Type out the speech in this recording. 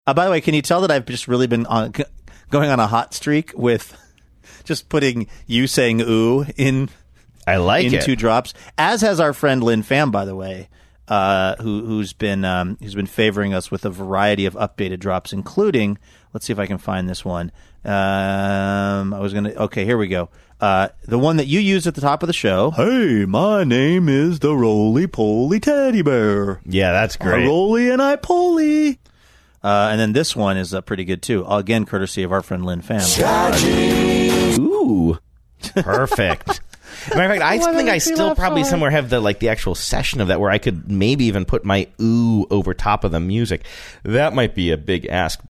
By the way, can you tell that I've just really been going on a hot streak with just putting you saying "ooh" in? I like in it. 2 drops, as has our friend Lynn Pham, by the way, who's been favoring us with a variety of updated drops, including. Let's see if I can find this one. Okay, here we go. The one that you used at the top of the show. Hey, my name is the Roly-Poly Teddy Bear. Yeah, that's great. I roly and I poly. And then this one is pretty good, too. Again, courtesy of our friend Lynn Pham. Ooh. Perfect. Matter of fact, I think I still probably somewhere have the actual session of that where I could maybe even put my ooh over top of the music. That might be a big ask.